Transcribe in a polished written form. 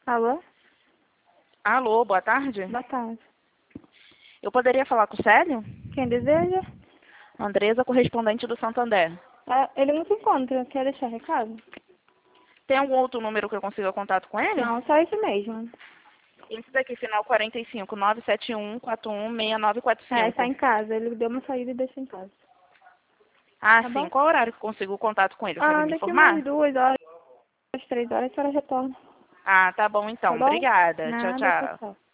Alô? Alô, boa tarde. Boa tarde. Eu poderia falar com o Célio? Quem deseja? Andresa, correspondente do Santander. Ele não se encontra. Quer deixar recado? Tem algum outro número que eu consiga contato com ele? Não, só esse mesmo. Esse daqui, final 45, 971416945. Tá em casa. Ele deu uma saída e deixa em casa. Ah, Tá sim. bom? Qual horário que eu consigo contato com ele? Sabe me Daqui informar? umas 2 horas, 3 horas, a senhora retorna. Ah, tá bom Tá então. bom? Obrigada. Tchau, Nada, tchau, tchau. tchau.